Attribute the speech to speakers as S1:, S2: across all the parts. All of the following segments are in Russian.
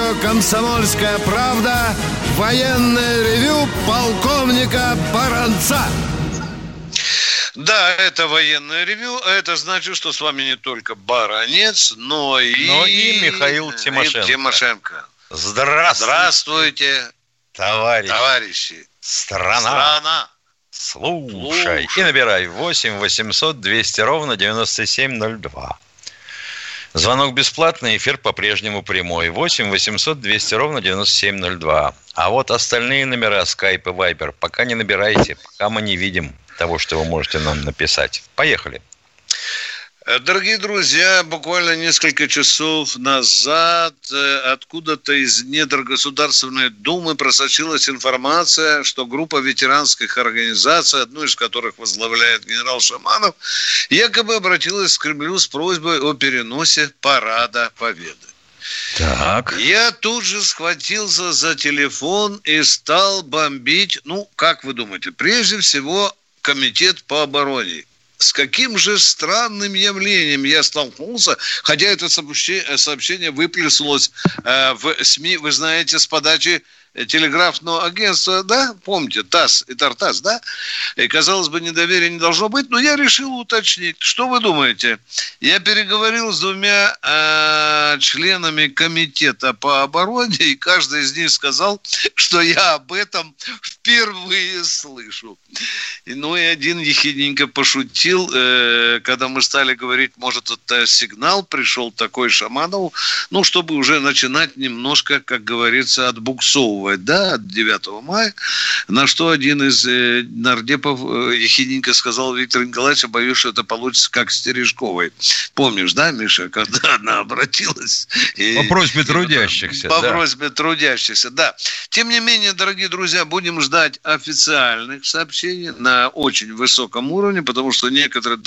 S1: радио «Комсомольская правда» военное ревю полковника Баранца.
S2: Да, это военное ревю, а это значит, что с вами не только Баранец, но и
S3: Михаил Тимошенко.
S2: Здравствуйте,
S3: товарищи. Страна. Слушай. И набирай 8 800 200 ровно 9702. Звонок бесплатный, эфир по-прежнему прямой. 8 800 200 ровно 9702. А вот остальные номера, Skype и Viber, пока не набирайте, пока мы не видим того, что вы можете нам написать. Поехали.
S2: Дорогие друзья, буквально несколько часов назад откуда-то из недр Государственной Думы просочилась информация, что группа ветеранских организаций, одну из которых возглавляет генерал Шаманов, якобы обратилась к Кремлю с просьбой о переносе Парада Победы.
S3: Так.
S2: Я тут же схватился за телефон и стал бомбить, как вы думаете, прежде всего Комитет по обороне. С каким же странным явлением я столкнулся, хотя это сообщение выплеснулось в СМИ, вы знаете, с подачи телеграфного агентства, да, помните, ТАСС и Тартас, да, и, казалось бы, недоверия не должно быть, но я решил уточнить. Что вы думаете? Я переговорил с двумя членами комитета по обороне, и каждый из них сказал, что я об этом впервые слышу. И один ехидненько пошутил, когда мы стали говорить, может, это сигнал пришел такой Шаманову, чтобы уже начинать немножко, как говорится, отбуксовывать, да, от 9 мая, на что один из нардепов ехидненько сказал: Виктор Николаевич, боюсь, что это получится как с Терешковой. Помнишь, да, Миша, когда она обратилась?
S3: По просьбе трудящихся.
S2: По просьбе трудящихся, да. Тем не менее, дорогие друзья, будем ждать официальных сообщений на очень высоком уровне, потому что некоторые,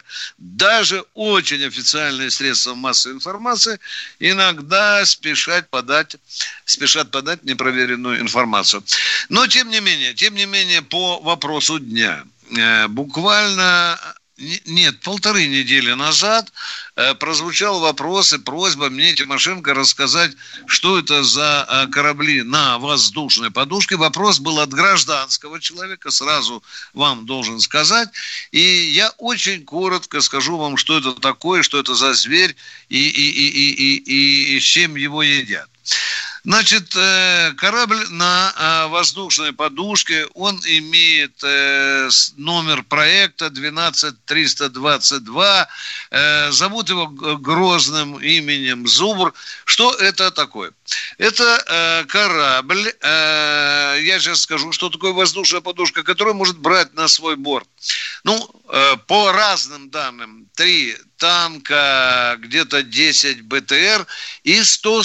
S2: даже очень официальные средства массовой информации иногда спешат подать непроверенную информацию. Но, тем не менее, по вопросу дня. Буквально... Нет, 1,5 недели назад прозвучал вопрос и просьба мне, Тимошенко, рассказать, что это за корабли на воздушной подушке. Вопрос был от гражданского человека, сразу вам должен сказать. И я очень коротко скажу вам, что это такое, что это за зверь и с чем его едят. Значит, корабль на воздушной подушке, он имеет номер проекта 12322, зовут его грозным именем Зубр. Что это такое? Это корабль, я сейчас скажу, что такое воздушная подушка, которая может брать на свой борт. По разным данным, 3 танка, где-то 10 БТР и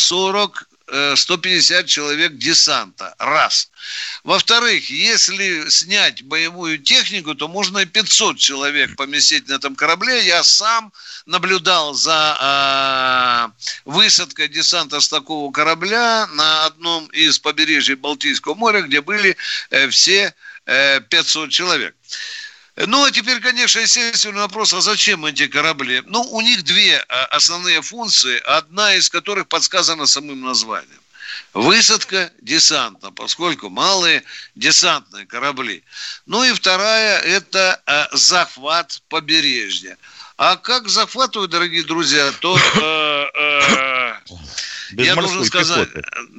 S2: 150 человек десанта. Раз. Во-вторых, если снять боевую технику, то можно и 500 человек поместить на этом корабле. Я сам наблюдал за высадкой десанта с такого корабля на одном из побережий Балтийского моря, где были все 500 человек. А теперь, конечно, естественный вопрос, а зачем эти корабли? У них 2 основные функции, одна из которых подсказана самым названием. Высадка десанта, поскольку малые десантные корабли. И вторая – это захват побережья. А как захватывают, дорогие друзья, то... Я должен сказать,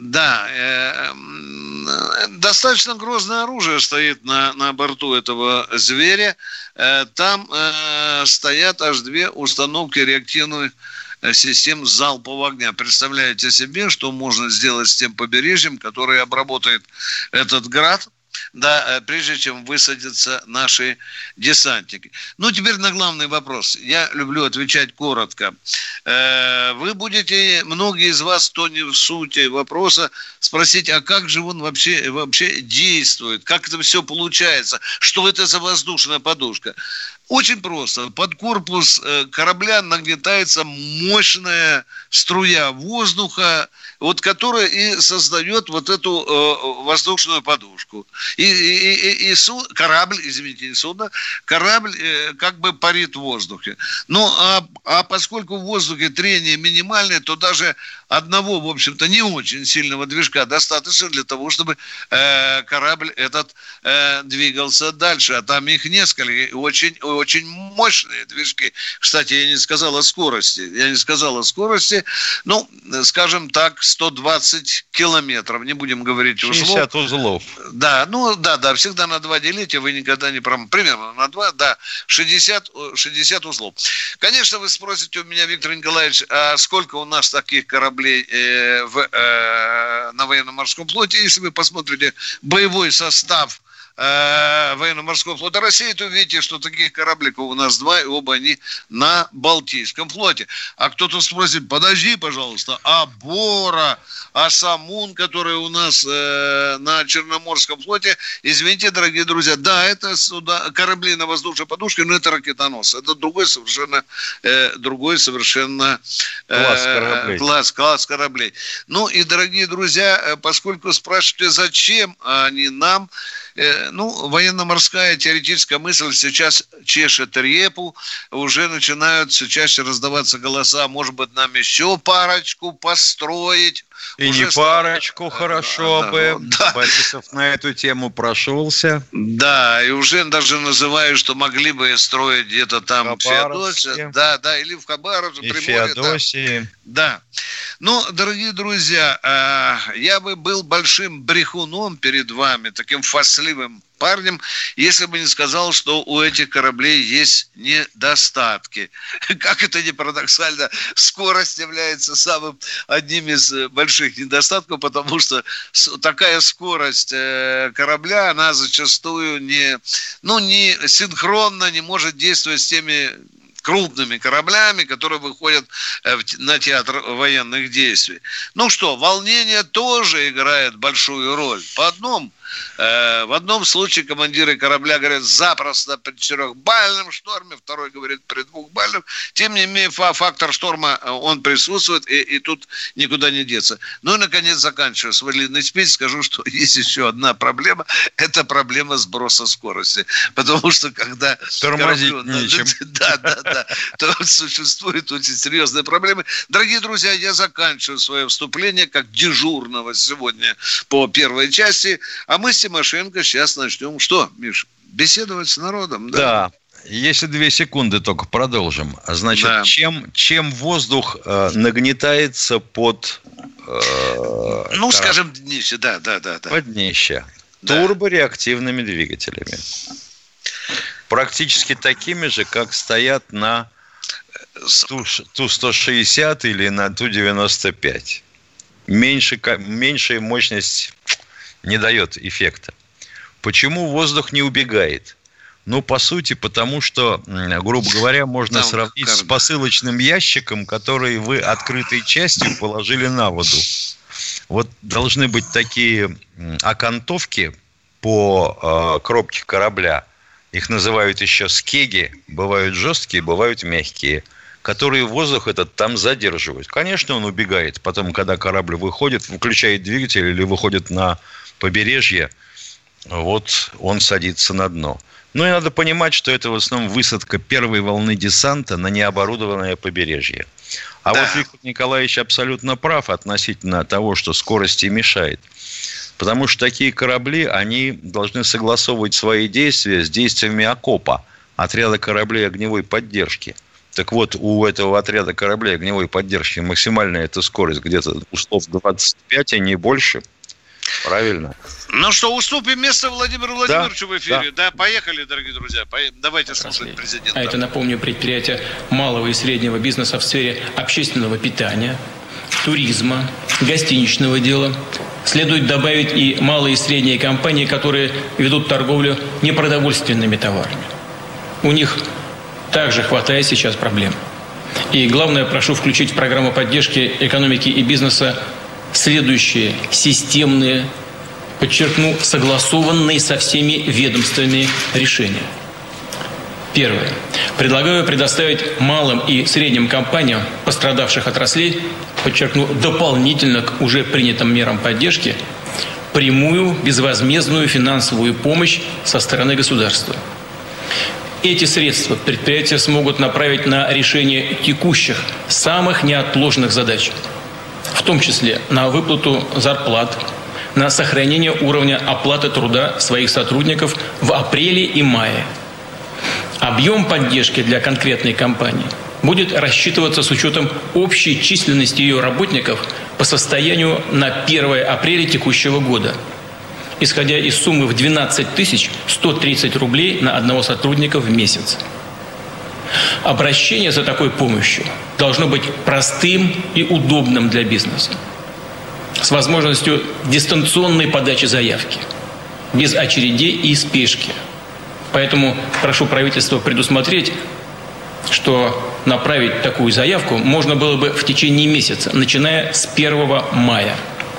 S2: достаточно грозное оружие стоит на борту этого зверя. Там стоят аж 2 установки реактивных систем залпового огня. Представляете себе, что можно сделать с тем побережьем, которое обработает этот град, да, прежде чем высадятся наши десантники. Теперь на главный вопрос. Я люблю отвечать коротко. Вы будете, многие из вас, кто не в сути вопроса, спросить, а как же он вообще действует? Как это все получается? Что это за воздушная подушка? Очень просто. Под корпус корабля нагнетается мощная струя воздуха, вот которая и создает вот эту воздушную подушку. И корабль, извините, не судно, корабль как бы парит в воздухе. Ну, а поскольку в воздухе трение минимальное, то даже одного, в общем-то, не очень сильного движка достаточно для того, чтобы корабль этот двигался дальше. А там их несколько, очень мощные движки. Кстати, я не сказал о скорости. Ну, скажем так, 120 километров. Не будем говорить узлов.
S3: 60 узлов.
S2: Да, всегда на 2 делите, вы никогда не примерно на 2, да, 60 узлов. Конечно, вы спросите у меня, Виктор Николаевич, а сколько у нас таких кораблей на военно-морском флоте? Если вы посмотрите боевой состав военно-морского флота России, то увидите, что таких корабликов у нас 2, и оба они на Балтийском флоте. А кто-то спросит, подожди, пожалуйста, а Бора, а Самун, которые у нас на Черноморском флоте, извините, дорогие друзья, да, это корабли на воздушной подушке, но это ракетонос. Это другой совершенно класс кораблей. Ну и, дорогие друзья, поскольку спрашиваете, зачем они нам, военно-морская теоретическая мысль сейчас чешет репу, уже начинают все чаще раздаваться голоса, может быть, нам еще парочку построить.
S3: И уже не парочку, хорошо бы. Да. Борисов на эту тему прошелся.
S2: Да, и уже даже называют, что могли бы строить где-то там в Феодосии. Да, или в Хабаровске,
S3: и Приморье. Феодосии.
S2: Да. Ну, дорогие друзья, я бы был большим брехуном перед вами, таким фасливым парнем, если бы не сказал, что у этих кораблей есть недостатки. Как это ни парадоксально, скорость является одним из больших недостатков, потому что такая скорость корабля, она зачастую не синхронно, не может действовать с теми крупными кораблями, которые выходят на театр военных действий. Ну что, волнение тоже играет большую роль. В одном случае командиры корабля говорят запросто при 4-бальном шторме, второй говорит при 2-бальном. Тем не менее, фактор шторма, он присутствует, и тут никуда не деться. Ну и, наконец, заканчиваю свой длинный спич, скажу, что есть еще одна проблема. Это проблема сброса скорости. Потому что, когда...
S3: Тормозить нечем.
S2: Да, то существуют очень серьезные проблемы. Дорогие друзья, я заканчиваю свое вступление как дежурного сегодня по первой части. А мы с Тимошенко сейчас начнем, что, Миш, беседовать с народом?
S3: Да. Если 2 секунды только продолжим. Значит, да. чем воздух нагнетается под...
S2: скажем, днище, да.
S3: Под днище. Да. Турбореактивными двигателями. Практически такими же, как стоят на Ту-160 или на Ту-95. Меньшая мощность не дает эффекта. Почему воздух не убегает? По сути, потому что, грубо говоря, можно сравнить с посылочным ящиком, который вы открытой частью положили на воду. Вот должны быть такие окантовки по кромке корабля. Их называют еще скеги. Бывают жесткие, бывают мягкие, которые воздух этот там задерживают. Конечно, он убегает. Потом, когда корабль выходит, выключает двигатель или выходит на побережье, вот он садится на дно. И надо понимать, что это в основном высадка первой волны десанта на необорудованное побережье. А вот Виктор Николаевич абсолютно прав относительно того, что скорости мешает. Потому что такие корабли, они должны согласовывать свои действия с действиями окопа, отряда кораблей огневой поддержки. Так вот, у этого отряда кораблей огневой поддержки максимальная эта скорость где-то узлов 25, а не больше. Правильно.
S2: Ну что, уступим место Владимиру Владимировичу в эфире. Да, поехали, дорогие друзья. Давайте слушать президента.
S4: А это, напомню, предприятия малого и среднего бизнеса в сфере общественного питания, туризма, гостиничного дела. Следует добавить и малые и средние компании, которые ведут торговлю непродовольственными товарами. У них также хватает сейчас проблем. И главное, прошу включить в программу поддержки экономики и бизнеса следующие системные, подчеркну, согласованные со всеми ведомствами решения. Первое. Предлагаю предоставить малым и средним компаниям пострадавших отраслей, подчеркну, дополнительно к уже принятым мерам поддержки, прямую безвозмездную финансовую помощь со стороны государства. Эти средства предприятия смогут направить на решение текущих, самых неотложных задач, в том числе на выплату зарплат, на сохранение уровня оплаты труда своих сотрудников в апреле и мае. Объем поддержки для конкретной компании будет рассчитываться с учетом общей численности ее работников по состоянию на 1 апреля текущего года, исходя из суммы в 12 130 рублей на одного сотрудника в месяц. Обращение за такой помощью должно быть простым и удобным для бизнеса, с возможностью дистанционной подачи заявки, без очередей и спешки. Поэтому прошу правительство предусмотреть, что направить такую заявку можно было бы в течение месяца, начиная с 1 мая.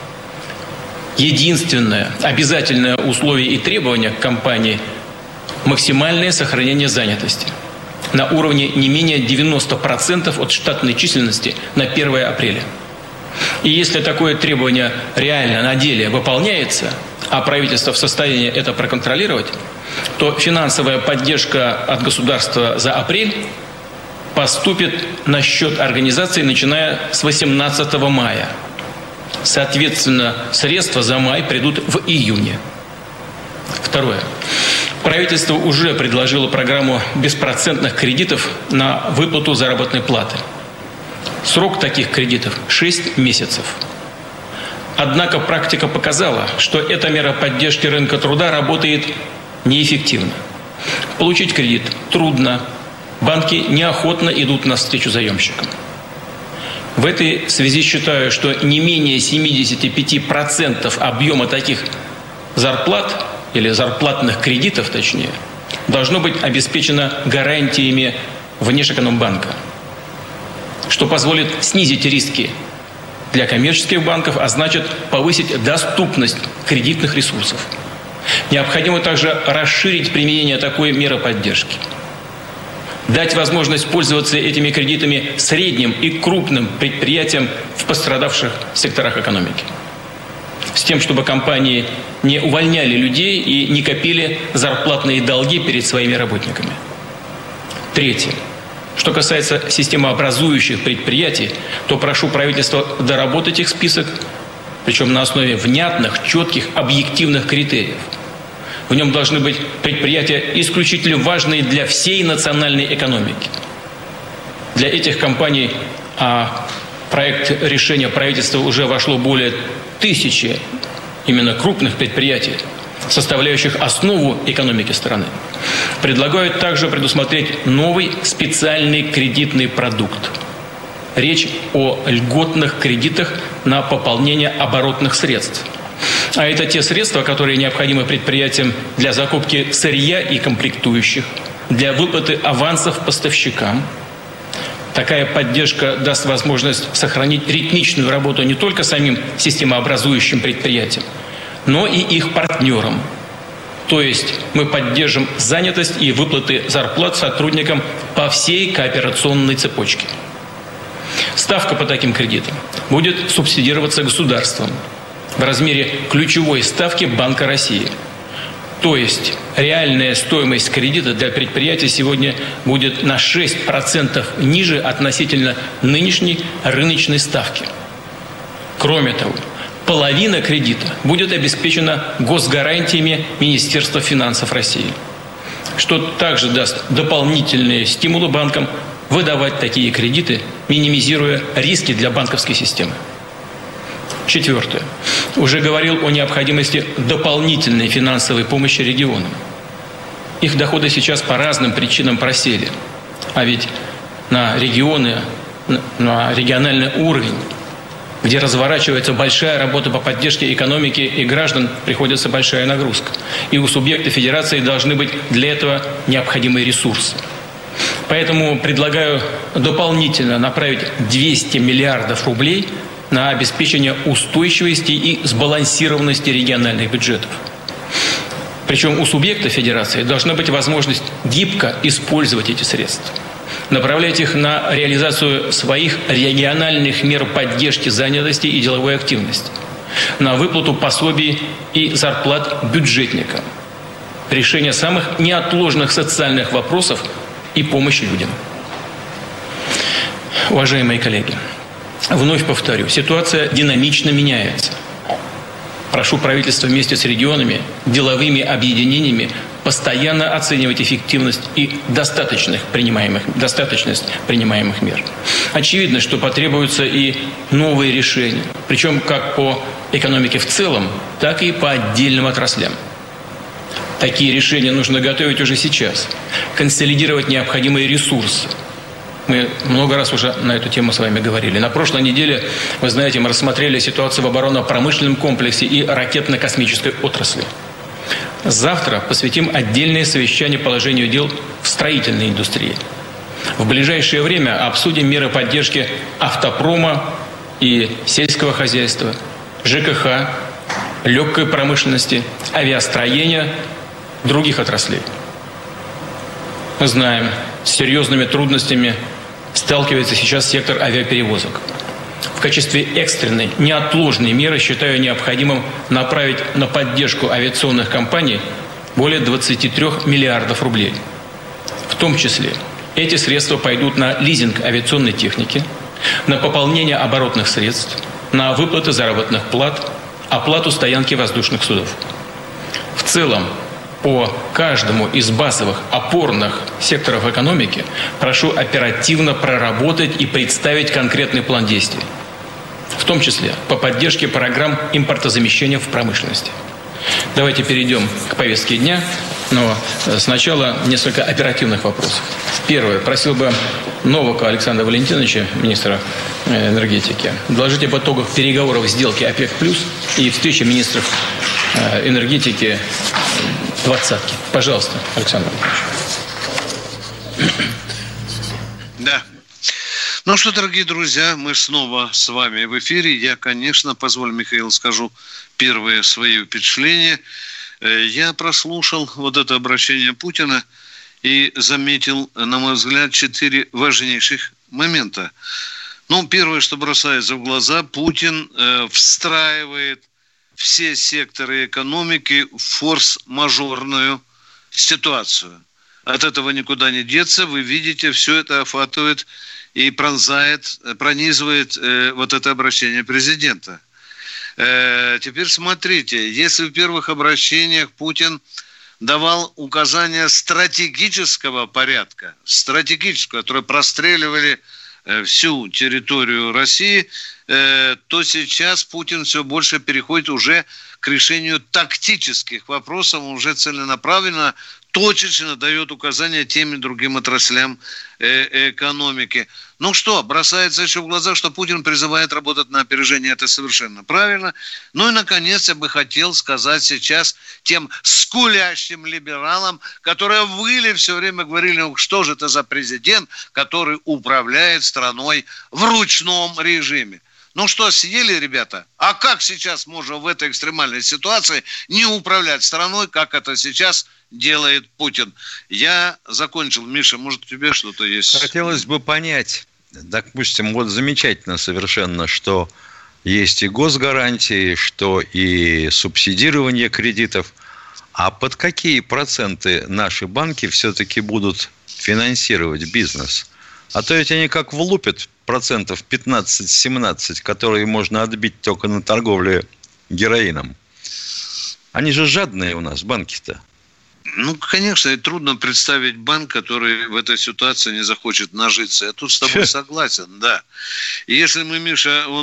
S4: Единственное обязательное условие и требование к компании – максимальное сохранение занятости на уровне не менее 90% от штатной численности на 1 апреля. И если такое требование реально на деле выполняется, а правительство в состоянии это проконтролировать, то финансовая поддержка от государства за апрель поступит на счет организации, начиная с 18 мая. Соответственно, средства за май придут в июне. Второе. Правительство уже предложило программу беспроцентных кредитов на выплату заработной платы. Срок таких кредитов – 6 месяцев. Однако практика показала, что эта мера поддержки рынка труда работает неэффективно. Получить кредит трудно. Банки неохотно идут навстречу заемщикам. В этой связи считаю, что не менее 75% объема таких зарплат, или зарплатных кредитов точнее, должно быть обеспечено гарантиями Внешэкономбанка, что позволит снизить риски для коммерческих банков, а значит повысить доступность кредитных ресурсов. Необходимо также расширить применение такой меры поддержки. Дать возможность пользоваться этими кредитами средним и крупным предприятиям в пострадавших секторах экономики. С тем, чтобы компании не увольняли людей и не копили зарплатные долги перед своими работниками. Третье. Что касается системообразующих предприятий, то прошу правительство доработать их список, причем на основе внятных, четких, объективных критериев. В нем должны быть предприятия исключительно важные для всей национальной экономики. Для этих компаний проект решения правительства уже вошло более 1000 именно крупных предприятий, составляющих основу экономики страны. Предлагают также предусмотреть новый специальный кредитный продукт. Речь о льготных кредитах на пополнение оборотных средств. А это те средства, которые необходимы предприятиям для закупки сырья и комплектующих, для выплаты авансов поставщикам. Такая поддержка даст возможность сохранить ритмичную работу не только самим системообразующим предприятиям, но и их партнерам. То есть мы поддержим занятость и выплаты зарплат сотрудникам по всей кооперационной цепочке. Ставка по таким кредитам будет субсидироваться государством в размере ключевой ставки Банка России. То есть реальная стоимость кредита для предприятий сегодня будет на 6% ниже относительно нынешней рыночной ставки. Кроме того, половина кредита будет обеспечена госгарантиями Министерства финансов России, что также даст дополнительные стимулы банкам выдавать такие кредиты, минимизируя риски для банковской системы. Четвертое. Уже говорил о необходимости дополнительной финансовой помощи регионам. Их доходы сейчас по разным причинам просели. А ведь на регионы, на региональный уровень, где разворачивается большая работа по поддержке экономики и граждан, приходится большая нагрузка. И у субъекта федерации должны быть для этого необходимые ресурсы. Поэтому предлагаю дополнительно направить 200 миллиардов рублей на обеспечение устойчивости и сбалансированности региональных бюджетов. Причем у субъекта федерации должна быть возможность гибко использовать эти средства, направлять их на реализацию своих региональных мер поддержки занятости и деловой активности, на выплату пособий и зарплат бюджетникам, решение самых неотложных социальных вопросов и помощь людям. Уважаемые коллеги, вновь повторю, ситуация динамично меняется. Прошу правительство вместе с регионами, деловыми объединениями постоянно оценивать эффективность и достаточность принимаемых мер. Очевидно, что потребуются и новые решения, причем как по экономике в целом, так и по отдельным отраслям. Такие решения нужно готовить уже сейчас, консолидировать необходимые ресурсы. Мы много раз уже на эту тему с вами говорили. На прошлой неделе, вы знаете, мы рассмотрели ситуацию в оборонно-промышленном комплексе и ракетно-космической отрасли. Завтра посвятим отдельное совещание положению дел в строительной индустрии. В ближайшее время обсудим меры поддержки автопрома и сельского хозяйства, ЖКХ, легкой промышленности, авиастроения, других отраслей. Мы знаем, с серьезными трудностями сталкивается сейчас сектор авиаперевозок. В качестве экстренной, неотложной меры считаю необходимым направить на поддержку авиационных компаний более 23 миллиардов рублей. В том числе эти средства пойдут на лизинг авиационной техники, на пополнение оборотных средств, на выплаты заработных плат, оплату стоянки воздушных судов. В целом, по каждому из базовых опорных секторов экономики прошу оперативно проработать и представить конкретный план действий, в том числе по поддержке программ импортозамещения в промышленности. Давайте перейдем к повестке дня, но сначала несколько оперативных вопросов. Первое. Просил бы Новака Александра Валентиновича, министра энергетики, доложить об итогах переговоров сделки ОПЕК+, и встречи министров энергетики двадцатки. Пожалуйста, Александр Валентинович.
S2: Да. Ну что, дорогие друзья, мы снова с вами в эфире. Я, конечно, позволь, Михаил, скажу первые свои впечатления. Я прослушал вот это обращение Путина и заметил, на мой взгляд, 4 важнейших момента. Ну, первое, что бросается в глаза, Путин встраивает все секторы экономики в форс-мажорную ситуацию. От этого никуда не деться. Вы видите, все это охватывает и пронизывает вот это обращение президента. Теперь смотрите, если в первых обращениях Путин давал указания стратегического порядка, которые простреливали всю территорию России, то сейчас Путин все больше переходит уже к решению тактических вопросов, уже целенаправленно, точечно дает указания тем и другим отраслям экономики. Ну что, бросается еще в глаза, что Путин призывает работать на опережение, это совершенно правильно. Ну и, наконец, я бы хотел сказать сейчас тем скулящим либералам, которые выли все время, говорили, что же это за президент, который управляет страной в ручном режиме. Ну что, съели, ребята? А как сейчас можно в этой экстремальной ситуации не управлять страной, как это сейчас делает Путин? Я закончил. Миша, может, у тебя что-то есть?
S3: Хотелось бы понять, допустим, вот замечательно совершенно, что есть и госгарантии, что и субсидирование кредитов. А под какие проценты наши банки все-таки будут финансировать бизнес? А то ведь они как влупят процентов 15-17, которые можно отбить только на торговле героином. Они же жадные у нас, банки-то.
S2: Ну, конечно, трудно представить банк, который в этой ситуации не захочет нажиться. Я тут с тобой согласен, да. И если мы, Миша, он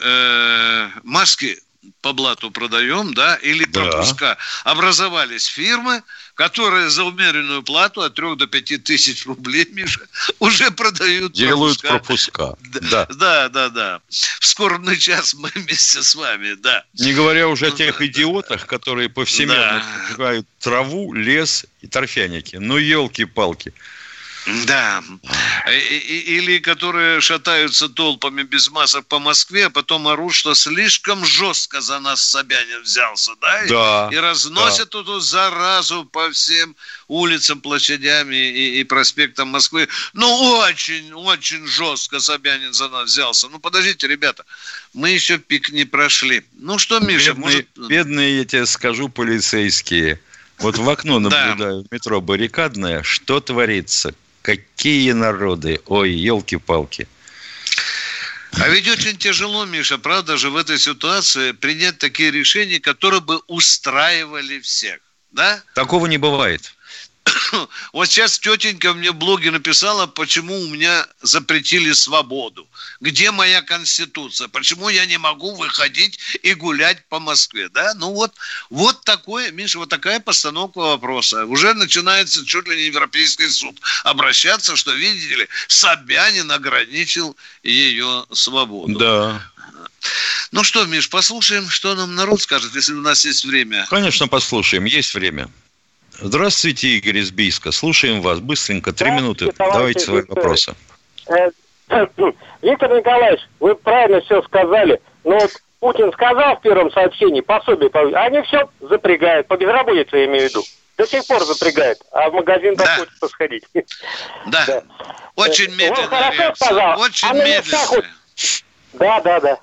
S2: уже маски по блату продаем, да, или пропуска, образовались фирмы, которые за умеренную плату от 3 до 5 тысяч рублей, Миша, уже продают
S3: делают пропуска.
S2: Да. В скорбный час мы вместе с вами, да.
S3: Не говоря уже о тех идиотах, которые повсеместно сжигают траву, лес и торфяники. Ну, елки-палки.
S2: Да. Или которые шатаются толпами без масок по Москве, а потом орут, что слишком жестко за нас Собянин взялся, да?
S3: Да.
S2: И разносят эту заразу по всем улицам, площадям и проспектам Москвы. Ну, очень жестко Собянин за нас взялся. Ну, подождите, ребята, мы еще пик не прошли. Ну, что, Миша,
S3: бедные, я тебе скажу, полицейские. Вот в окно наблюдаю, метро баррикадное, что творится? Какие народы? Ой, елки-палки.
S2: А ведь очень тяжело, Миша, правда же, в этой ситуации принять такие решения, которые бы устраивали всех, да?
S3: Такого не бывает.
S2: Вот сейчас тетенька мне в блоге написала, почему у меня запретили свободу. Где моя конституция? Почему я не могу выходить и гулять по Москве? Да? Ну вот такое, Миша, вот такая постановка вопроса. Уже начинается чуть ли не Европейский суд обращаться, что, видите ли, Собянин ограничил ее свободу.
S3: Да.
S2: Ну что, Миш, послушаем, что нам народ скажет, если у нас есть время.
S3: Конечно, послушаем, есть время. Здравствуйте, Игорь из Бийска. Слушаем вас. Быстренько, 3 минуты. Давайте свои вопросы.
S5: Виктор Николаевич, вы правильно все сказали. Но вот Путин сказал в первом сообщении, пособие, они все запрягают. По безработице, я имею в виду. До сих пор запрягают. А в магазин так хочется сходить.
S2: Да. Очень медленная реакция. Очень медленная.
S5: Да.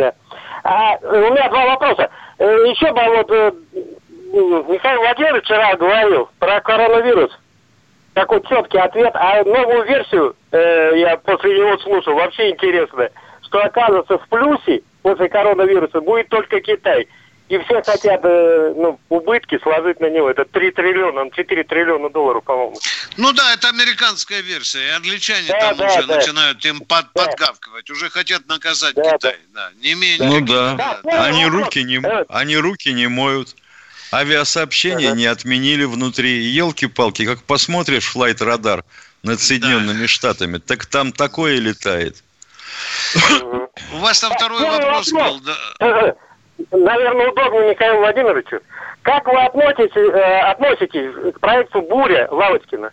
S5: У меня 2 вопроса. Еще бы Михаил Владимирович вчера говорил про коронавирус. Такой четкий ответ. А новую версию, я после него слушал, вообще интересно, что оказывается в плюсе после коронавируса будет только Китай. И все хотят убытки сложить на него. Это 4 триллиона долларов, по-моему.
S2: Ну да, это американская версия. И англичане уже начинают им подгавкивать. Уже хотят наказать Китай. Да. Не менее.
S3: Ну да. Они руки не моют. Авиасообщение не отменили внутри. Елки-палки, как посмотришь флайт-радар над Соединенными Штатами, так там такое летает.
S2: У вас там второй вопрос был.
S5: Наверное, удобно Михаилу Владимировичу. Как вы относитесь к проекту «Буря» Лавочкина?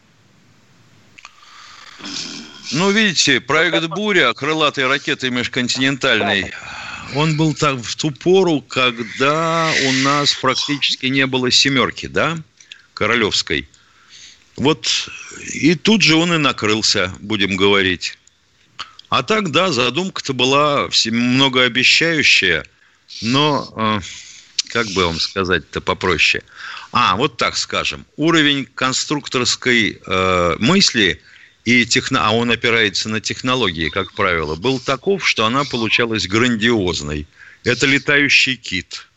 S3: Ну, видите, проект «Буря», крылатой ракеты межконтинентальной, он был так в ту пору, когда у нас практически не было «семерки», да, королевской. Вот и тут же он и накрылся, будем говорить. А так, да, задумка-то была многообещающая, но, как бы вам сказать-то попроще. Вот так скажем, уровень конструкторской мысли а он опирается на технологии, как правило, был таков, что она получалась грандиозной. Это летающий кит.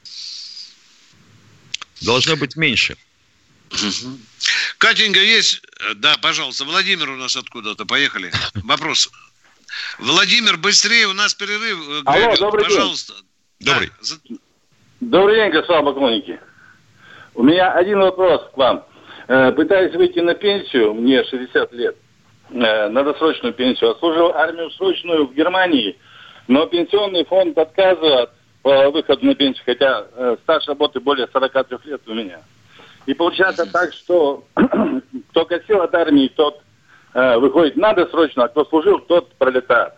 S3: Должно быть меньше.
S2: Катенька, есть? Да, пожалуйста. Владимир у нас откуда-то. Поехали. Вопрос. Владимир, быстрее, у нас перерыв.
S5: Алло, добрый
S2: пожалуйста.
S5: День.
S3: Добрый.
S5: Добрый день, господин полковник. У меня один вопрос к вам. Пытаюсь выйти на пенсию, мне 60 лет, на досрочную пенсию. Отслужил армию срочную в Германии, но пенсионный фонд отказывает по выходу на пенсию, хотя стаж работы более 43 лет у меня. И получается так, что кто косил от армии, тот выходит на досрочную, а кто служил, тот пролетает.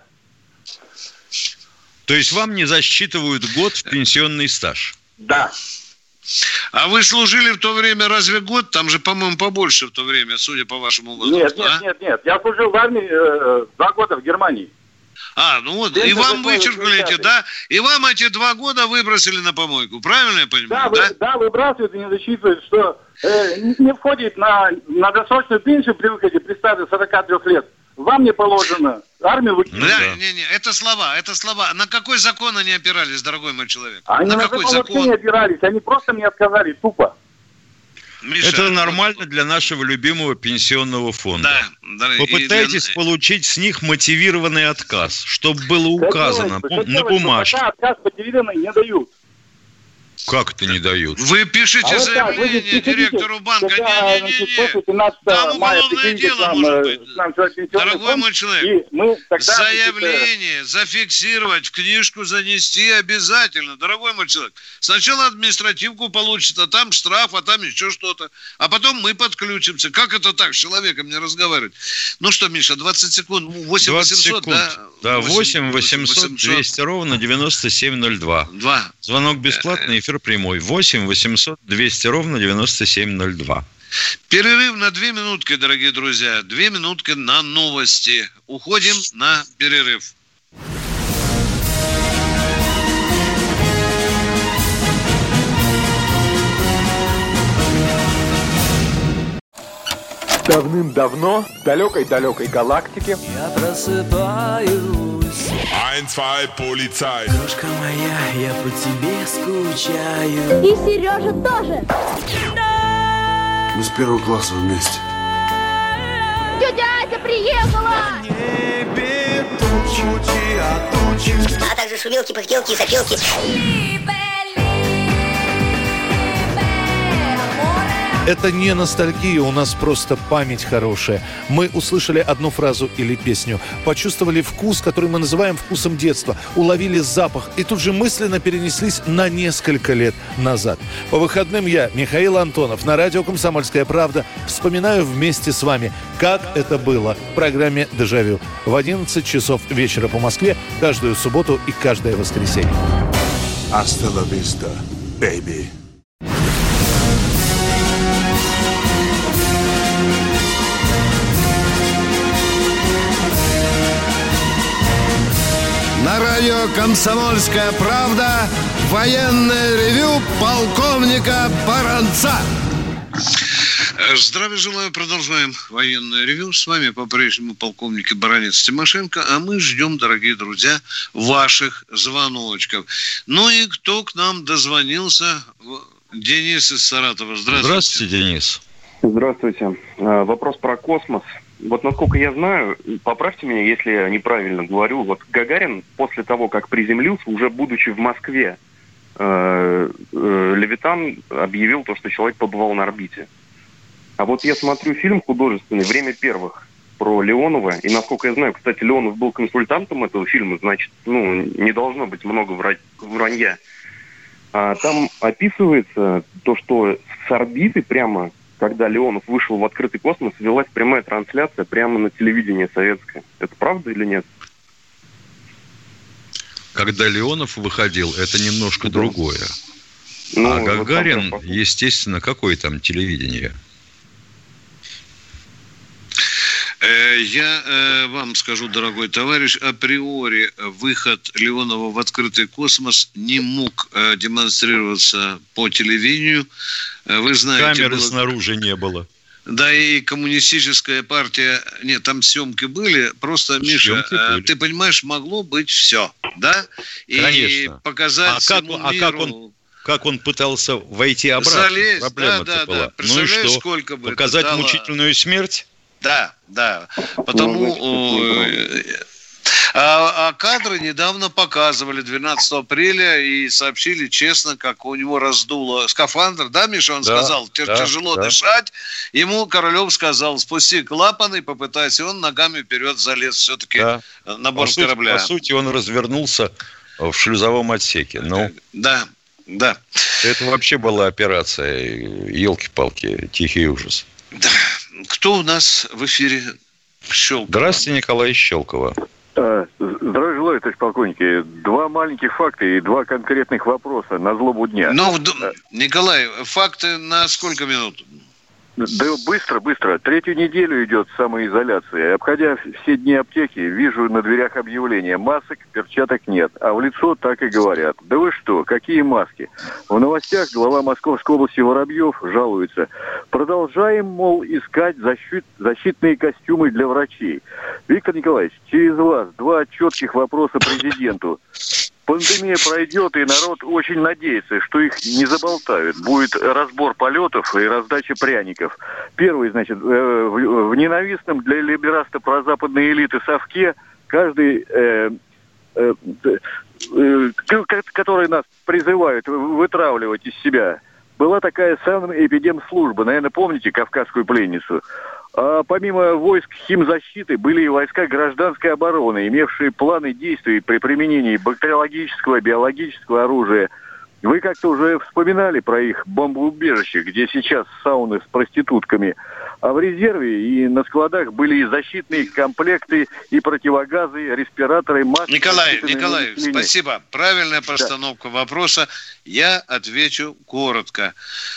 S3: То есть вам не засчитывают год в пенсионный стаж?
S5: Да.
S2: А вы служили в то время разве год? Там же, по-моему, побольше в то время, судя по вашему возрасту.
S5: Нет. Я служил в армии 2 года в Германии.
S2: Ну вот, и вам вычеркнули эти, да? И вам эти 2 года выбросили на помойку, правильно я понимаю?
S5: Да, выбрасывают и не засчитывают, что не входит на досрочную пенсию при выходе при стаже 43 лет. Вам не положено. Армию выкинули.
S2: Не, это слова. На какой закон они опирались, дорогой мой человек?
S5: Они на какой закон вообще не опирались. Они просто мне отказали, тупо.
S2: Миша,
S3: это нормально для нашего любимого пенсионного фонда.
S2: Да.
S3: Попытайтесь получить с них мотивированный отказ, чтобы было указано на бумажке.
S5: Пока отказ мотивированный не дают.
S3: Как это не дают?
S2: Вы пишете заявление директору банка. Не-не-не. Там уголовное дело может быть. Дорогой мой человек, заявление зафиксировать, в книжку занести обязательно. Дорогой мой человек, сначала административку получит, а там штраф, а там еще что-то. А потом мы подключимся. Как это так с человеком не разговаривать? Ну что, Миша, 20 секунд. 8 800, да?
S3: Да, 8 800 200 ровно 9702. Звонок бесплатный, эфир прямой. 8 800 200 ровно 9702.
S2: Перерыв на 2 минутки, дорогие друзья. 2 минутки на новости. Уходим на перерыв.
S6: Давным-давно в далекой-далекой галактике
S7: я просыпаюсь.
S8: 1, 2, полицай.
S7: Дружка моя, я по тебе скучаю.
S9: И Сережа тоже.
S1: Мы с первого класса вместе.
S9: Тетя Ася приехала!
S7: Небе тучи, а тучи.
S10: А также шумелки, пыхтелки и сопелки.
S11: Это не ностальгия, у нас просто память хорошая. Мы услышали одну фразу или песню, почувствовали вкус, который мы называем вкусом детства, уловили запах и тут же мысленно перенеслись на несколько лет назад. По выходным я, Михаил Антонов, на радио «Комсомольская правда» вспоминаю вместе с вами, как это было в программе «Дежавю» в 11 часов вечера по Москве каждую субботу и каждое воскресенье.
S1: Hasta la vista, baby. На радио «Комсомольская правда» военное ревю полковника Баранца.
S2: Здравия желаю. Продолжаем военное ревю. С вами по-прежнему полковник Баранец Тимошенко. А мы ждем, дорогие друзья, ваших звоночков. Ну и кто к нам дозвонился? Денис из Саратова. Здравствуйте.
S3: Здравствуйте, Денис.
S12: Здравствуйте. Вопрос про космос. Вот насколько я знаю, поправьте меня, если я неправильно говорю, вот Гагарин после того, как приземлился, уже будучи в Москве, Левитан объявил то, что человек побывал на орбите. А вот я смотрю фильм художественный «Время первых» про Леонова, и насколько я знаю, кстати, Леонов был консультантом этого фильма, значит, не должно быть много вранья. А там описывается то, что с орбиты прямо, когда Леонов вышел в открытый космос, велась прямая трансляция прямо на телевидении советское. Это правда или нет?
S3: Когда Леонов выходил, это немножко другое. А Гагарин, вот естественно, какое там телевидение?
S2: Я вам скажу, дорогой товарищ, априори выход Леонова в открытый космос не мог демонстрироваться по телевидению. Вы знаете,
S3: камеры снаружи не было.
S2: Да, и коммунистическая партия... Нет, там съемки были. Просто, Миша, ты понимаешь, могло быть все, да? И
S3: конечно.
S2: Показать всему миру...
S3: Как он пытался войти обратно?
S2: Залезть,
S3: проблема-то была.
S2: Представляешь,
S3: ну и что?
S2: Сколько бы
S3: показать
S2: это дало...
S3: мучительную смерть?
S2: Да. Потому... А кадры недавно показывали 12 апреля и сообщили честно, как у него раздуло скафандр. Да, Миша, он сказал, тяжело дышать. Ему Королев сказал, спусти клапан и попытайся. Он ногами вперед залез все-таки на борт корабля.
S3: По сути, он развернулся в шлюзовом отсеке.
S2: Да.
S3: Это вообще была операция, елки-палки, тихий ужас.
S2: Да. Кто у нас в эфире? Щелкова.
S3: Здравствуйте, Николай из Щелково.
S13: Здравия желаю, товарищ полковники. 2 маленьких факта и 2 конкретных вопроса на злобу дня.
S2: Николай, факты на сколько минут?
S13: Да быстро. 3-ю неделю идет самоизоляция. Обходя все дни аптеки, вижу на дверях объявление: масок, перчаток нет. А в лицо так и говорят: да вы что, какие маски? В новостях глава Московской области Воробьев жалуется: продолжаем, мол, искать защитные костюмы для врачей. Виктор Николаевич, через вас 2 четких вопроса президенту. Пандемия пройдет, и народ очень надеется, что их не заболтают. Будет разбор полетов и раздача пряников. Первый, значит, в ненавистном для либераста прозападной элиты совке каждый которые нас призывают вытравливать из себя, была такая санэпидемслужба. Наверное, помните Кавказскую пленницу? А помимо войск химзащиты были и войска гражданской обороны, имевшие планы действий при применении бактериологического и биологического оружия. Вы как-то уже вспоминали про их бомбоубежище, где сейчас сауны с проститутками. А в резерве и на складах были и защитные комплекты, и противогазы, респираторы, маски.
S2: Николай, спасибо. Правильная постановка вопроса. Я отвечу коротко.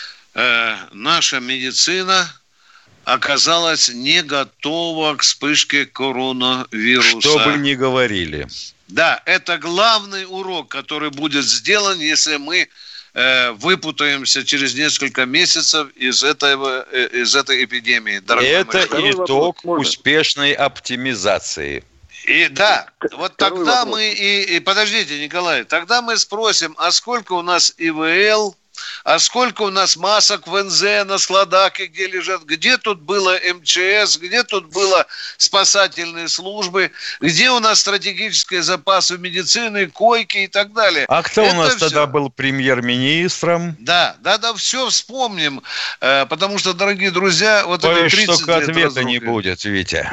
S2: Наша медицина оказалась не готова к вспышке коронавируса.
S3: Что бы ни говорили.
S2: Да, это главный урок, который будет сделан, если мы выпутаемся через несколько месяцев из этой эпидемии.
S3: Это итог успешной оптимизации.
S2: И да, вот тогда мы подождите, Николай, тогда мы спросим, а сколько у нас ИВЛ, а сколько у нас масок в НЗ на складах, и где лежат, где тут было МЧС, где тут было спасательные службы, где у нас стратегические запасы медицины, койки и так далее.
S3: А кто у нас тогда был премьер-министром?
S2: Да, все вспомним, потому что, дорогие друзья, вот это 30 лет
S3: только ответа не будет, Витя.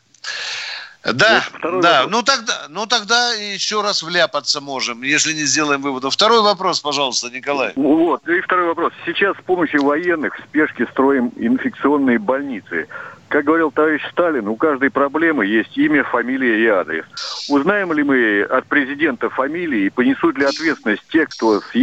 S2: Да, ну тогда еще раз вляпаться можем, если не сделаем выводов. Второй вопрос, пожалуйста, Николай.
S13: Вот, и второй вопрос. Сейчас с помощью военных в спешке строим инфекционные больницы. Как говорил товарищ Сталин, у каждой проблемы есть имя, фамилия и адрес. Узнаем ли мы от президента фамилии и понесут ли ответственность те, кто с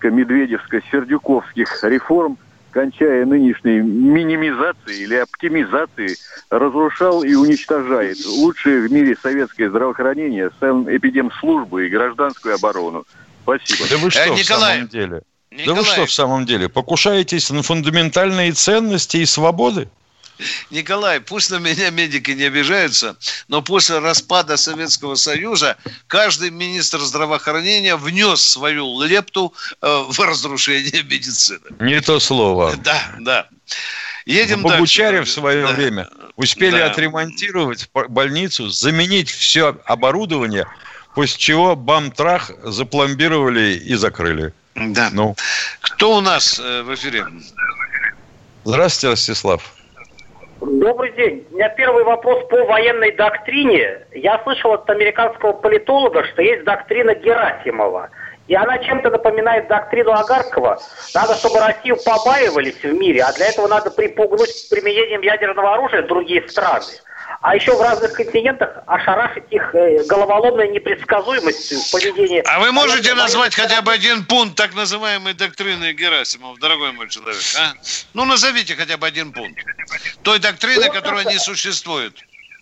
S13: ельцинско-медведевско-сердюковских реформ, кончая нынешней минимизацией или оптимизацией, разрушал и уничтожает лучшие в мире советское здравоохранение, санэпидемслужбу и гражданскую оборону. Спасибо.
S3: Да вы что, в самом деле? Да вы что в самом деле? Покушаетесь на фундаментальные ценности и свободы?
S2: Николай, пусть на меня медики не обижаются, но после распада Советского Союза каждый министр здравоохранения внес свою лепту в разрушение медицины.
S3: Не то слово.
S2: Да. Едем дальше.
S3: Богучаре в свое время успели отремонтировать больницу, заменить все оборудование, после чего бам-трах запломбировали и закрыли.
S2: Да. Кто у нас в эфире?
S3: Здравствуйте, Ростислав.
S14: Добрый день. У меня первый вопрос по военной доктрине. Я слышал от американского политолога, что есть доктрина Герасимова. И она чем-то напоминает доктрину Агаркова. Надо, чтобы Россию побаивались в мире, а для этого надо припугнуть применением ядерного оружия другие страны. А еще в разных континентах ошарашить их головоломной непредсказуемостью поведения.
S2: А вы можете назвать хотя бы один пункт так называемой доктрины Герасимова, дорогой мой человек? А? Ну, назовите хотя бы один пункт той доктрины, которая не существует.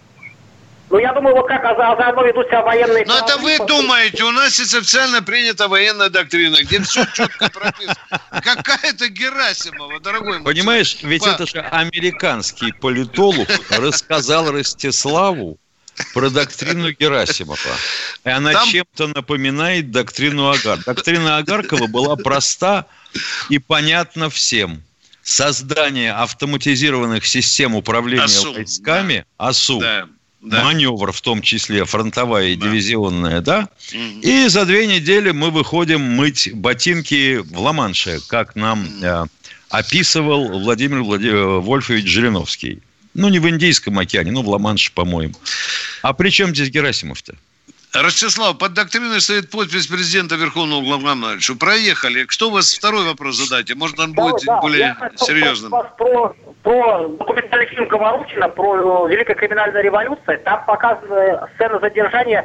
S14: Ну, я думаю, вот как заодно ведут себя военные...
S2: Ну, это вы думаете, у нас есть официально принята военная доктрина, где все четко прописано. Какая-то Герасимова, дорогой мой.
S3: Понимаешь, ведь это же американский политолог рассказал Ростиславу про доктрину Герасимова. И она чем-то напоминает доктрину Агаркова. Доктрина Агаркова была проста и понятна всем. Создание автоматизированных систем управления войсками, АСУ, маневр, в том числе фронтовая и дивизионная, и за 2 недели мы выходим мыть ботинки в Ла-Манше, как нам описывал Владимир Вольфович Жириновский. Ну, не в Индийском океане, в Ла-Манше, по-моему. А при чем здесь Герасимов-то?
S2: Ростислав, под докатриной стоит подпись президента Верховного Главнокомандующего. Проехали. Что у вас второй вопрос задайте? Может, он будет более серьезным?
S14: Про документальный фильм Говорухина, про Великая криминальная революция. Там показана сцена задержания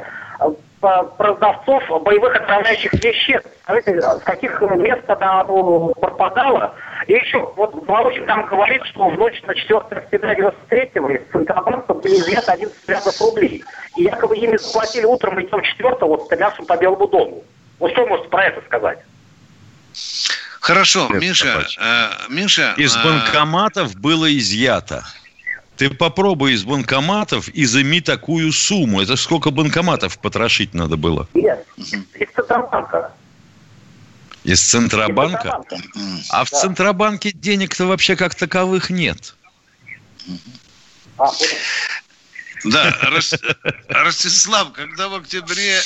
S14: продавцов боевых отравляющих веществ. Скажите, с каких мест она пропадала? И еще, вот Говорухин там говорит, что в ночь на 4 октября 93-го из Центробанка были изъяты 11 миллиардов рублей. И якобы ими заплатили утром и днем 4-го стрелявшим по Белому дому. Вот что можете про это сказать?
S2: Хорошо, Миша.
S3: Из банкоматов было изъято. Ты попробуй из банкоматов изыми такую сумму. Это сколько банкоматов потрошить надо было?
S14: Нет, из Центробанка.
S3: Из Центробанка? А в Центробанке денег-то вообще как таковых нет.
S2: Да, Ростислав, когда в октябре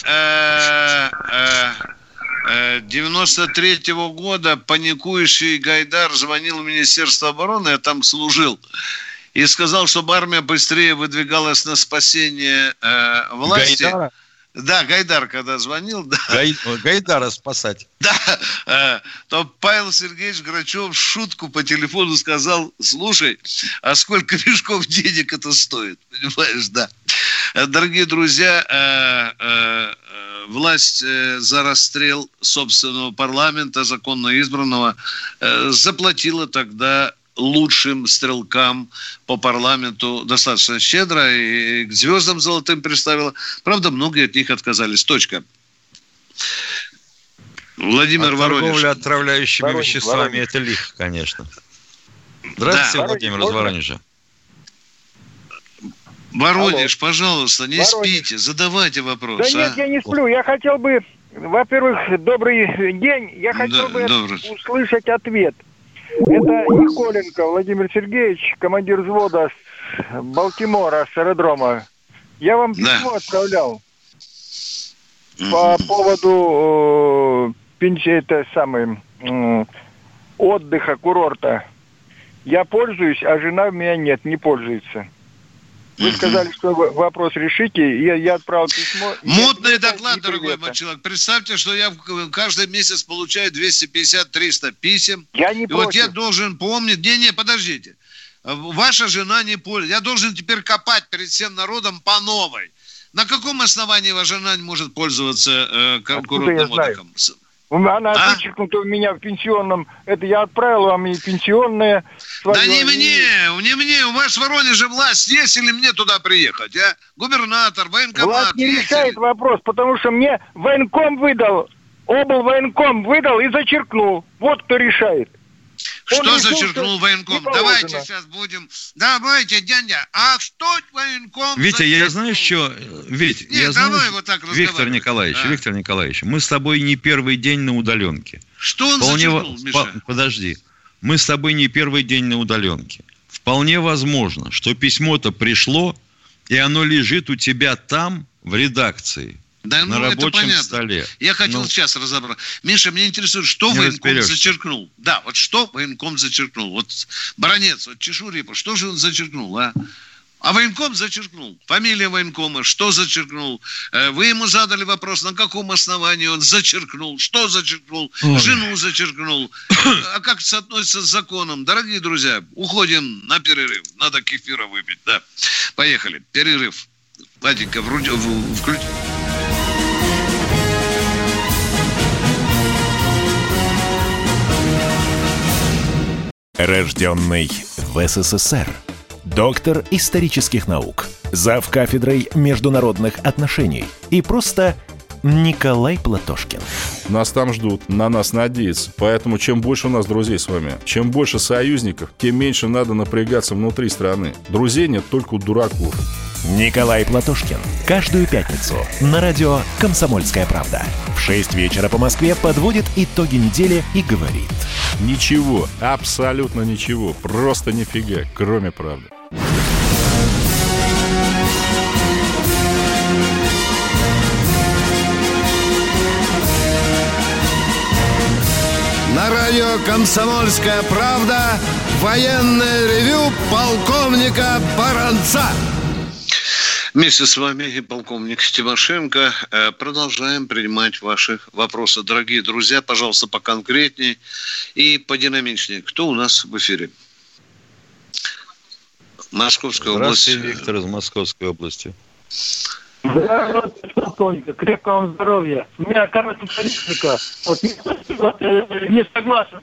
S2: 93-го года паникующий Гайдар звонил в Министерство обороны, я там служил, и сказал, чтобы армия быстрее выдвигалась на спасение власти.
S3: Гайдара?
S2: Да, Гайдар, когда звонил, да.
S3: Гайдара спасать.
S2: Да, то Павел Сергеевич Грачев в шутку по телефону сказал: слушай, а сколько мешков денег это стоит? Понимаешь, да. Дорогие друзья, власть за расстрел собственного парламента, законно избранного, заплатила тогда лучшим стрелкам по парламенту достаточно щедро и к звездам золотым представила. Правда, многие от них отказались. Точка. Владимир Воронеж.
S3: Торговля отравляющими веществами – это лихо, конечно. Здравствуйте, да. Владимир из Воронежа.
S2: Воронеж, пожалуйста, не спите, задавайте вопрос.
S15: Да нет, я не сплю. Я хотел бы, во-первых, добрый день. Я хотел бы услышать ответ. Это Николенко Владимир Сергеевич, командир взвода с Балтимора, с аэродрома. Я вам письмо отправлял по поводу отдыха, курорта. Я пользуюсь, а жена у меня не пользуется. Вы сказали, что вопрос решите, я отправил письмо.
S2: Мутный доклад, дорогой мой человек. Представьте, что я каждый месяц получаю 250-300 писем.
S15: Я не против.
S2: Вот я должен помнить... Не, подождите. Ваша жена не пользуется. Я должен теперь копать перед всем народом по новой. На каком основании ваша жена не может пользоваться курортным отдыхом?
S15: Она вычеркнута у меня в пенсионном. Это я отправил вам и пенсионное.
S2: Да не мне. У вас в Воронеже власть есть или мне туда приехать? А? Губернатор, военкомат.
S15: Власть не решает вопрос, потому что мне военком выдал, облвоенком выдал и зачеркнул. Вот кто решает.
S2: Что зачеркнул военком? Давайте сейчас будем... Давайте, дядя. А что военком
S3: Витя,
S2: зачеркнул?
S3: я знаю, что... Витя,
S2: нет, давай вот так разговаривать.
S3: Виктор Николаевич, мы с тобой не первый день на удаленке.
S2: Что он зачеркнул, Миша?
S3: Подожди. Мы с тобой не первый день на удаленке. Вполне возможно, что письмо-то пришло, и оно лежит у тебя там, в редакции.
S2: Да,
S3: на рабочем столе.
S2: Я хотел сейчас разобрать. Миша, меня интересует, что военком зачеркнул. Да, вот что военком зачеркнул. Вот Баранец, вот Чешурипов, что же он зачеркнул, а? А военком зачеркнул. Фамилия военкома, что зачеркнул? Вы ему задали вопрос, на каком основании он зачеркнул, что зачеркнул, жену зачеркнул. А как это соотносится с законом? Дорогие друзья, уходим на перерыв. Надо кефира выпить, да. Поехали, перерыв. Владенька, включи.
S16: Рожденный в СССР. Доктор исторических наук. Зав. Кафедрой международных отношений. И просто Николай Платошкин.
S17: Нас там ждут, на нас надеются. Поэтому чем больше у нас друзей с вами, чем больше союзников, тем меньше надо напрягаться внутри страны. Друзей нет только у дураков.
S16: Николай Платошкин. Каждую пятницу на радио «Комсомольская правда». В 6 вечера по Москве подводит итоги недели и говорит:
S17: ничего, абсолютно ничего, просто нифига, кроме правды.
S1: На радио «Комсомольская правда» военное ревю полковника Баранца.
S2: Вместе с вами и полковник Тимошенко продолжаем принимать ваши вопросы. Дорогие друзья, пожалуйста, поконкретнее и подинамичнее. Кто у нас в эфире? Московская область.
S3: Здравствуйте, Виктор из Московской области.
S15: Здравствуйте, полковник. Крепкого вам здоровья. У меня, политика. Не согласен.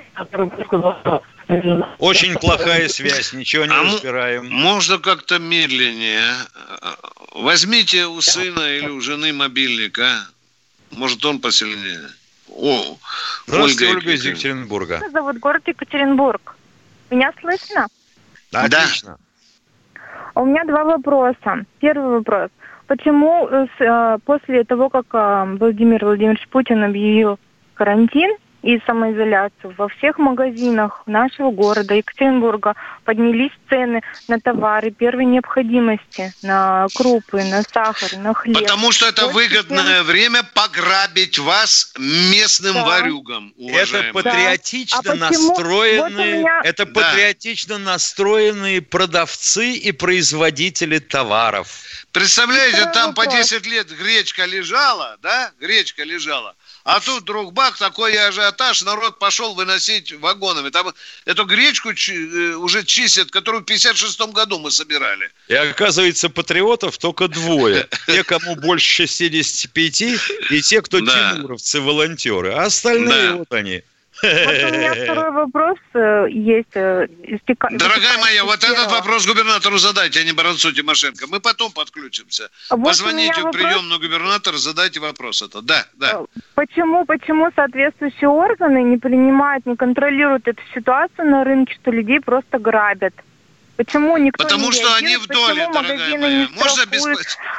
S3: Очень плохая связь, ничего не разбираем.
S2: Можно как-то медленнее. Возьмите у сына или у жены мобильник, а? Может, он посильнее.
S3: Здравствуйте, Ольга из Екатеринбурга.
S18: Меня зовут город Екатеринбург. Меня слышно?
S3: Да, отлично.
S18: У меня два вопроса. Первый вопрос. Почему после того, как Владимир Владимирович Путин объявил карантин и самоизоляцию. Во всех магазинах нашего города Екатеринбурга поднялись цены на товары первой необходимости, на крупы, на сахар, на хлеб.
S2: Потому что это выгодное время пограбить вас местным ворюгам, уважаемые.
S3: Это патриотично настроенные, это патриотично настроенные продавцы и производители товаров.
S2: Представляете, там по 10 лет гречка лежала, а тут вдруг бах, такой ажиотаж, народ пошел выносить вагонами. Там эту гречку уже чистят, которую в 1956 году мы собирали.
S3: И оказывается, патриотов только двое. Те, кому больше 65, и те, кто тимуровцы, волонтеры. А остальные вот они.
S18: Вот у меня второй вопрос есть.
S2: Дорогая моя, вот этот вопрос губернатору задайте, а не Баранцу Тимошенко. Мы потом подключимся. Вот позвоните в приемную губернатора, задайте вопрос это. Да.
S18: Почему соответствующие органы не принимают, не контролируют эту ситуацию на рынке, что людей просто грабят? Почему никто
S2: Потому
S18: не
S2: что
S18: реагирует?
S2: они в доле, дорогая моя. Можно без...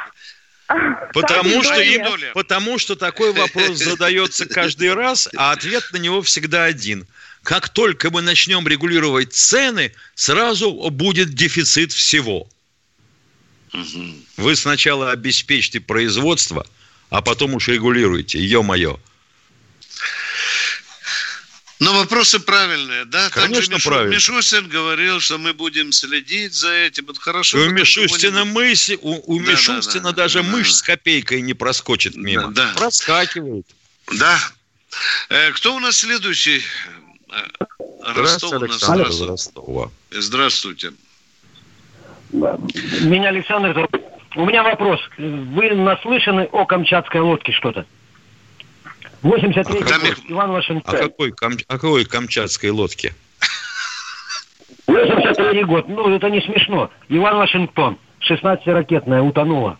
S3: Потому что такой вопрос задается каждый раз, а ответ на него всегда один. Как только мы начнем регулировать цены, сразу будет дефицит всего. Вы сначала обеспечьте производство, а потом уж регулируйте. Ё-моё.
S2: Но вопросы правильные, да?
S3: Конечно, правильно.
S2: Мишустин говорил, что мы будем следить за этим. Это хорошо.
S3: У Мишустина Мишустина даже мышь с копейкой не проскочит мимо.
S2: Да.
S3: Проскакивает.
S2: Да. Кто у нас следующий? Ростов у нас.
S3: Ростова.
S2: Здравствуйте.
S19: Меня Александр зовут. У меня вопрос. Вы наслышаны о камчатской лодке что-то? 83-й год, Иван Вашингтон.
S3: О какой камчатской лодке?
S19: 83-й год, это не смешно. Иван Вашингтон, 16-ракетная, утонула.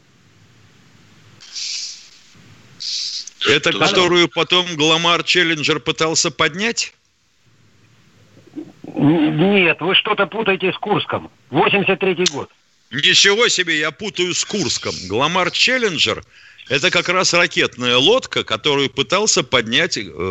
S3: Это которую потом Гламар Челленджер пытался поднять?
S19: Нет, вы что-то путаете с Курском. 83-й год.
S3: Ничего себе, я путаю с Курском. Гламар Челленджер – это как раз ракетная лодка, которую пытался поднять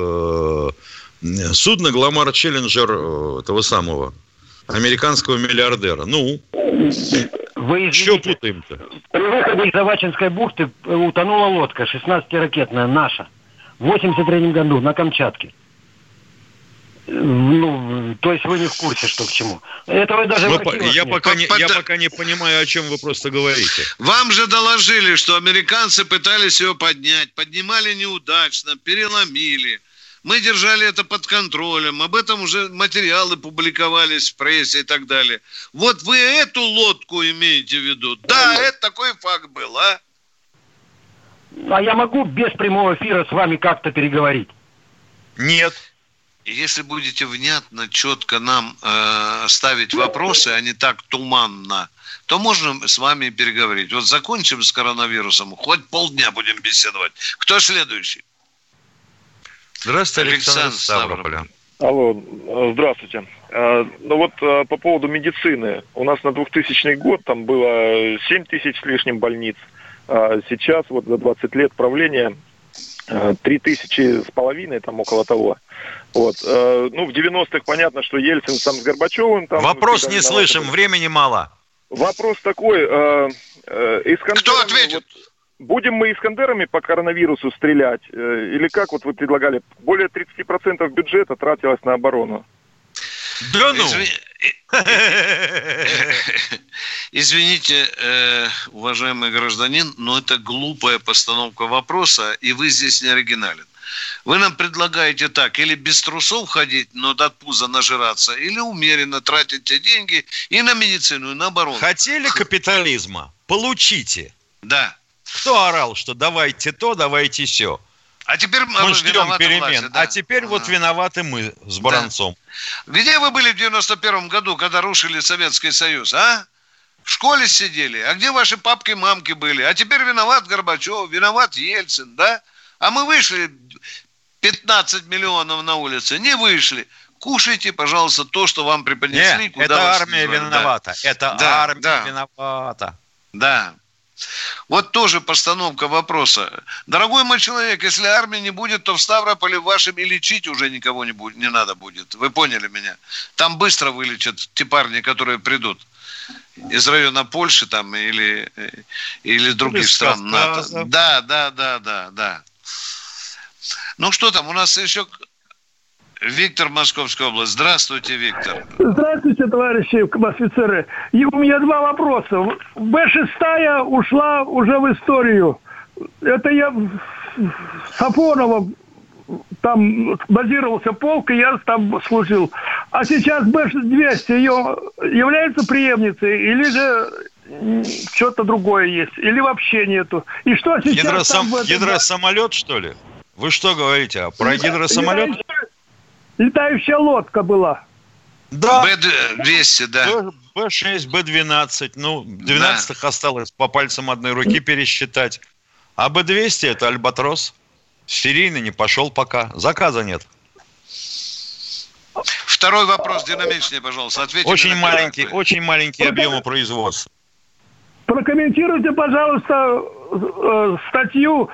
S3: судно Гламар Челленджер этого самого американского миллиардера. Ну,
S19: вы
S3: что путаем-то?
S19: При выходе из Авачинской бухты утонула лодка 16-ракетная наша в 83-м году на Камчатке. То есть вы не в курсе, что к чему. Этого даже
S3: я пока не понимаю, о чем вы просто говорите.
S2: Вам же доложили, что американцы пытались ее поднять, поднимали неудачно, переломили. Мы держали это под контролем, об этом уже материалы публиковались в прессе и так далее. Вот вы эту лодку имеете в виду? Да, это такой факт был, а?
S19: А я могу без прямого эфира с вами как-то переговорить?
S3: Нет.
S2: Если будете внятно, четко нам ставить вопросы, а не так туманно, то можно с вами переговорить. Вот закончим с коронавирусом, хоть полдня будем беседовать. Кто следующий?
S3: Здравствуйте, Александр Ставрополя.
S6: Алло, здравствуйте. По поводу медицины. У нас на 2000 год там было 7 тысяч с лишним больниц. Сейчас за 20 лет правления 3500, там около того. В 90-х понятно, что Ельцин там с Горбачевым...
S3: Вопрос не слышим, времени мало.
S6: Вопрос такой.
S2: Кто ответит?
S6: Будем мы искандерами по коронавирусу стрелять? Или как вы предлагали? Более 30% бюджета тратилось на оборону.
S3: Да ну!
S2: Извините, уважаемый гражданин, но это глупая постановка вопроса, и вы здесь не оригинален. Вы нам предлагаете так, или без трусов ходить, но до пуза нажираться, или умеренно тратить те деньги и на медицину, и на оборону.
S3: Хотели капитализма? Получите.
S2: Да.
S3: Кто орал, что давайте то, давайте сё?
S2: А теперь
S3: мы ждем перемен. Власти, да. А теперь виноваты мы с Баранцом.
S2: Да. Где вы были в 91 году, когда рушили Советский Союз, а? В школе сидели. А где ваши папки и мамки были? А теперь виноват Горбачев, виноват Ельцин, да? А мы вышли 15 миллионов на улице. Не вышли. Кушайте, пожалуйста, то, что вам преподнесли.
S3: Нет, это армия виновата. Да. Это армия виновата.
S2: Да. Вот тоже постановка вопроса. Дорогой мой человек, если армии не будет, то в Ставрополе вашем и лечить уже никого не надо будет. Вы поняли меня? Там быстро вылечат те парни, которые придут из района Польши там или других стран НАТО. Да. Ну что там, у нас еще Виктор, Московская область. Здравствуйте, Виктор.
S15: Здравствуйте, товарищи офицеры. И у меня два вопроса. Б-6 ушла уже в историю. Это я в Сафоново, там базировался полк, и я там служил. А сейчас Б-200 ее является преемницей, или же что-то другое есть, или вообще нету? И что сейчас
S3: Гидросамолет, что ли? Вы что говорите? Про гидросамолет?
S15: Летающая лодка была.
S3: Да.
S2: Б-200, да.
S3: Б-6, Б-12. Ну, 12-х осталось по пальцам одной руки пересчитать. А Б-200 это Альбатрос. Серийный не пошел пока. Заказа нет.
S2: Второй вопрос динамичнее, пожалуйста. Ответьте.
S3: Очень маленькие объемы производства.
S15: Прокомментируйте, пожалуйста, статью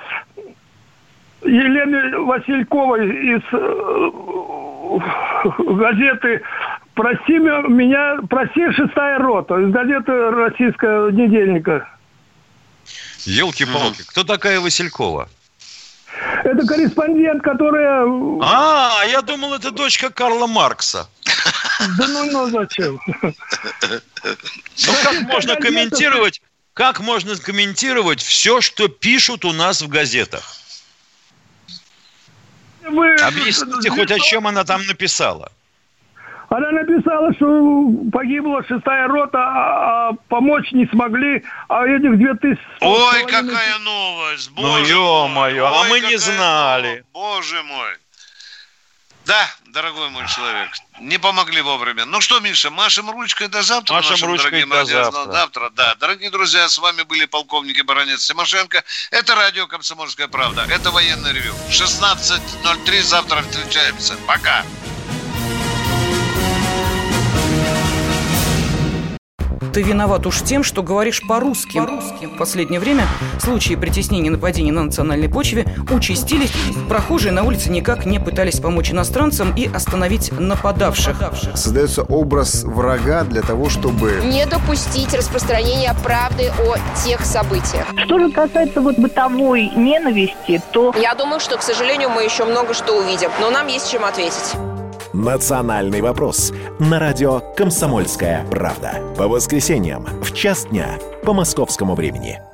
S15: Елены Васильковой из газеты «Прости меня, прости, 6-я рота», из газеты «Российского недельника».
S3: Елки-палки, кто такая Василькова?
S15: Это корреспондент, которая...
S3: Я думал, это дочка Карла Маркса.
S15: Да ну зачем?
S3: Ну как можно комментировать все, что пишут у нас в газетах? Объясните хоть, о чем она там написала.
S15: Она написала, что погибла 6-я рота, а помочь не смогли, а этих 2000...
S2: Ой, какая новость!
S3: Боже ё-моё, а мы не знали.
S2: Боже мой. Да, дорогой мой человек, не помогли вовремя. Ну что, Миша, машем ручкой до завтра.
S3: Машем ручкой до
S2: завтра. Да, дорогие друзья, с вами были полковник и баронец Тимошенко. Это радио «Комсомольская правда». Это военное ревю. 16:03. Завтра встречаемся. Пока.
S20: Ты виноват уж тем, что говоришь по-русски. В последнее время случаи притеснения и нападений на национальной почве участились. Прохожие на улице никак не пытались помочь иностранцам и остановить нападавших.
S21: Создается образ врага для того, чтобы...
S22: не допустить распространения правды о тех событиях.
S18: Что же касается бытовой ненависти, то...
S22: Я думаю, что, к сожалению, мы еще много что увидим. Но нам есть чем ответить.
S16: «Национальный вопрос» на радио «Комсомольская правда». По воскресеньям в 1:00 дня по московскому времени.